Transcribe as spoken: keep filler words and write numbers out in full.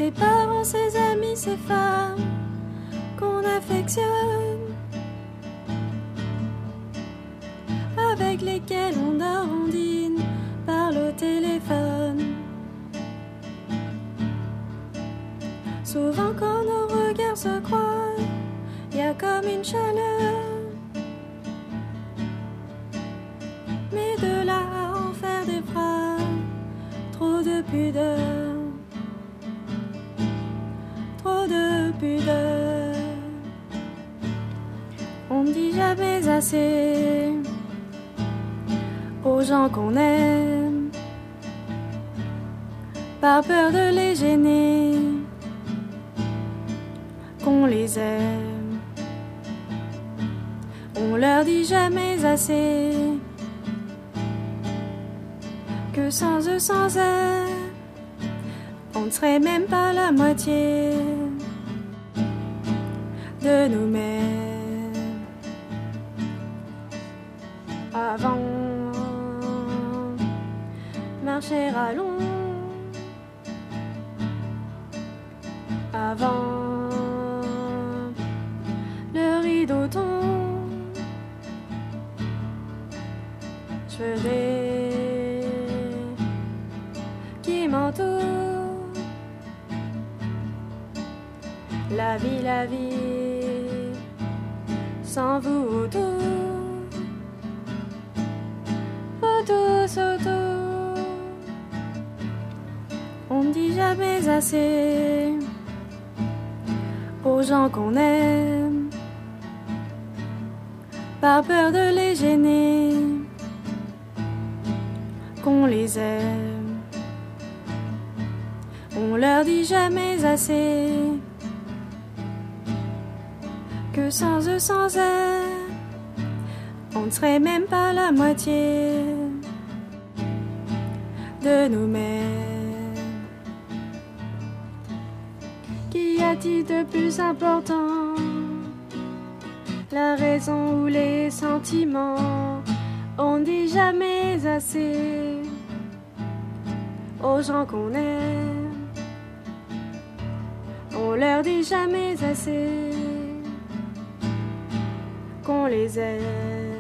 ses parents, ses amis, ses femmes qu'on affectionne, avec lesquels on dort, on dîne, parle au téléphone. Souvent quand nos regards se croisent, y a comme une chaleur. Mais de là à en faire des phrases, trop de pudeur, trop de pudeur. On ne dit jamais assez aux gens qu'on aime, par peur de les gêner, qu'on les aime. On leur dit jamais assez que sans eux, sans eux, on ne serait même pas la moitié de nous-mêmes. Avant, marcher à long. Avant, le rideau tombe. Je ferai qui m'entoure. La vie, la vie, sans vous autour. Faut tous autour. On ne dit jamais assez aux gens qu'on aime, par peur de les gêner, qu'on les aime. On leur dit jamais assez que sans eux, sans eux, on ne serait même pas la moitié de nous-mêmes. Qu'y a-t-il de plus important? La raison ou les sentiments? On ne dit jamais assez aux gens qu'on aime. On leur dit jamais assez qu'on les aime.